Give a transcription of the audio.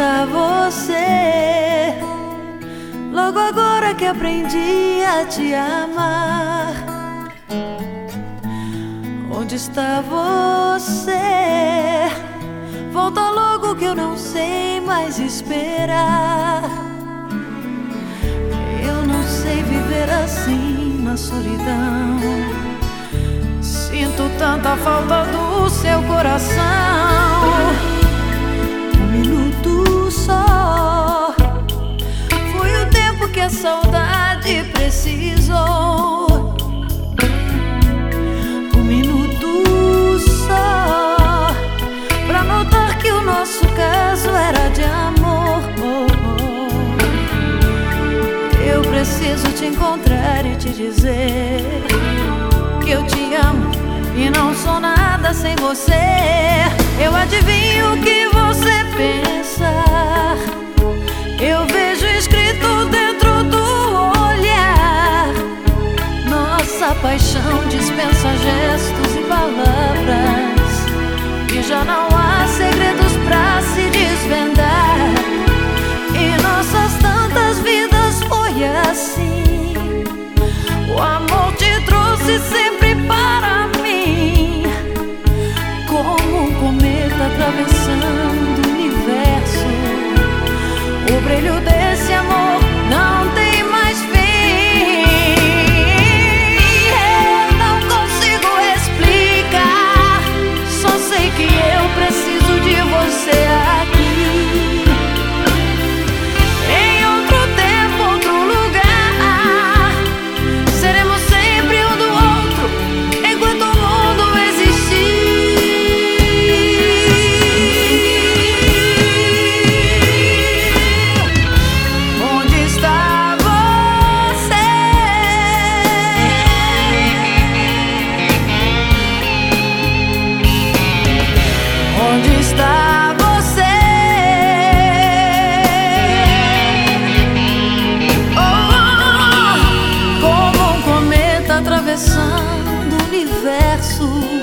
está você? Logo agora que aprendi a te amar. Onde está você? Volta logo que eu não sei mais esperar. Eu não sei viver assim na solidão. Sinto tanta falta do seu coração. Um minuto só foi o tempo que a saudade precisou. Um minuto só pra notar que o nosso caso era de amor. Eu preciso te encontrar e te dizer que eu te amo e não sou nada sem você. Eu adivinho o que você pensa. Eu vejo escrito dentro do olhar. Nossa paixão dispensa gestos e palavras, e já não há segredos pra se desvendar. E nossas tantas vidas foi assim. O amor te trouxe sempre para mim, como um cometa atravessando o universo. O brilho desse amor não tem mais fim. Eu não consigo explicar, só sei que eu preciso de você aqui. Em outro tempo, outro lugar, seremos sempre um do outro enquanto o mundo existir. Onde está você? Onde está você? Oh, como um cometa atravessando o universo.